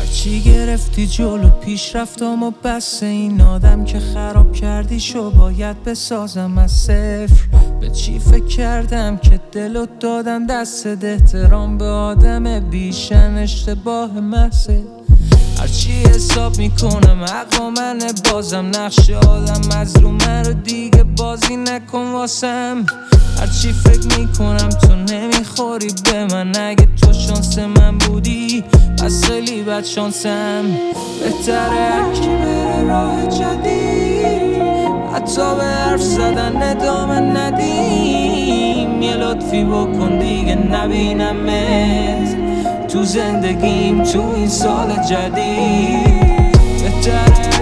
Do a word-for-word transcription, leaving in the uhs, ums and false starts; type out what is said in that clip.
هرچی گرفتی جلو پیش رفتم و بس این آدم که خراب کردی شو باید بسازم از صفر. به چی فکر کردم که دلو دادم دست احترام به آدم بیشن اشتباه محضه. هرچی حساب میکنم حق منه بازم نقش آدم از رو من رو دیگه بازی نکن واسم. هرچی فکر میکنم تو نمیخوری به من، اگه تو شانس من بودی پس خیلی بد شانسم. بهتره هرکی بره راه جدید، حتی به حرف زدن ادامه ندیم. یه لطفی بکن دیگه نبینمت تو زندگیم تو این سال جدید. بهتره